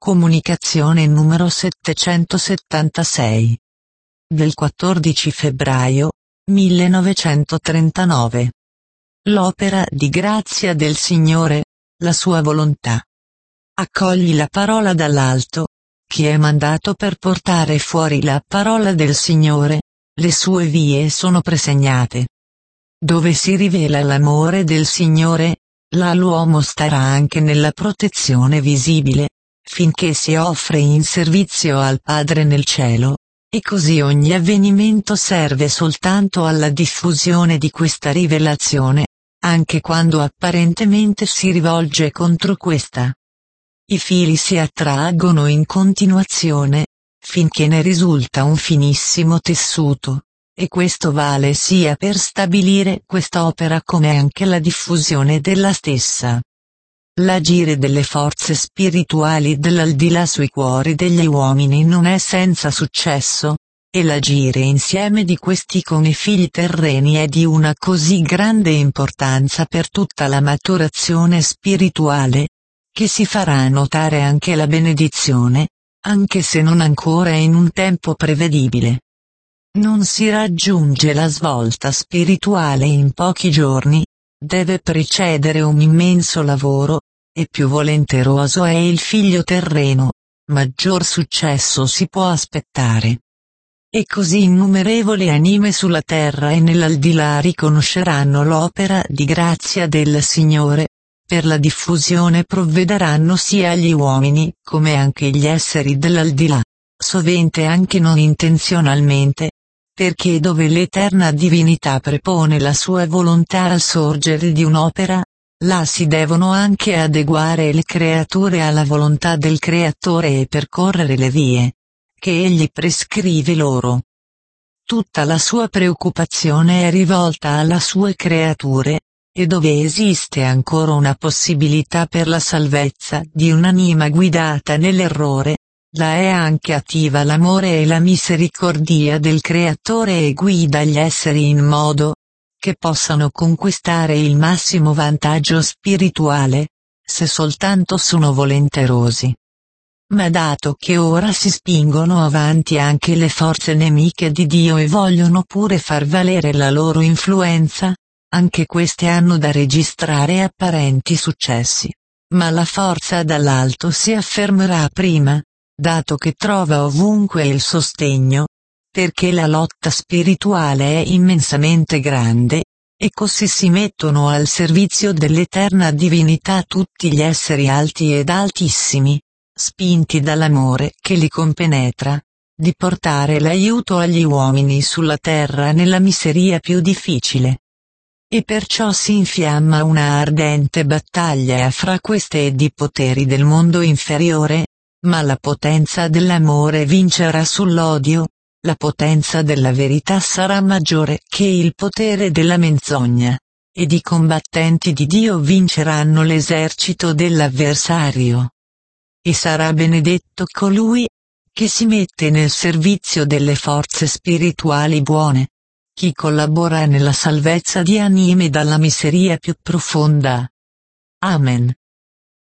Comunicazione numero 776. Del 14 febbraio 1939. L'opera di grazia del Signore, la sua volontà. Accogli la parola dall'alto, che è mandato per portare fuori la parola del Signore, le sue vie sono presegnate. Dove si rivela l'amore del Signore, là l'uomo starà anche nella protezione visibile, finché si offre in servizio al Padre nel cielo, e così ogni avvenimento serve soltanto alla diffusione di questa rivelazione, anche quando apparentemente si rivolge contro questa. I fili si attraggono in continuazione, finché ne risulta un finissimo tessuto, e questo vale sia per stabilire quest'opera come anche la diffusione della stessa. L'agire delle forze spirituali dell'aldilà sui cuori degli uomini non è senza successo, e l'agire insieme di questi con i figli terreni è di una così grande importanza per tutta la maturazione spirituale, che si farà notare anche la benedizione, anche se non ancora in un tempo prevedibile. Non si raggiunge la svolta spirituale in pochi giorni, deve precedere un immenso lavoro, e più volenteroso è il figlio terreno, maggior successo si può aspettare. E così innumerevoli anime sulla terra e nell'aldilà riconosceranno l'opera di grazia del Signore, per la diffusione provvederanno sia gli uomini come anche gli esseri dell'aldilà, sovente anche non intenzionalmente, perché dove l'eterna divinità prepone la sua volontà al sorgere di un'opera, là si devono anche adeguare le creature alla volontà del Creatore e percorrere le vie che egli prescrive loro. Tutta la sua preoccupazione è rivolta alle sue creature, e dove esiste ancora una possibilità per la salvezza di un'anima guidata nell'errore, là è anche attiva l'amore e la misericordia del Creatore e guida gli esseri in modo che possano conquistare il massimo vantaggio spirituale, se soltanto sono volenterosi. Ma dato che ora si spingono avanti anche le forze nemiche di Dio e vogliono pure far valere la loro influenza, anche queste hanno da registrare apparenti successi. Ma la forza dall'alto si affermerà prima, dato che trova ovunque il sostegno, perché la lotta spirituale è immensamente grande, e così si mettono al servizio dell'eterna divinità tutti gli esseri alti ed altissimi, spinti dall'amore che li compenetra, di portare l'aiuto agli uomini sulla terra nella miseria più difficile. E perciò si infiamma una ardente battaglia fra queste ed i poteri del mondo inferiore, ma la potenza dell'amore vincerà sull'odio, la potenza della verità sarà maggiore che il potere della menzogna, ed i combattenti di Dio vinceranno l'esercito dell'avversario. E sarà benedetto colui che si mette nel servizio delle forze spirituali buone, chi collabora nella salvezza di anime dalla miseria più profonda. Amen.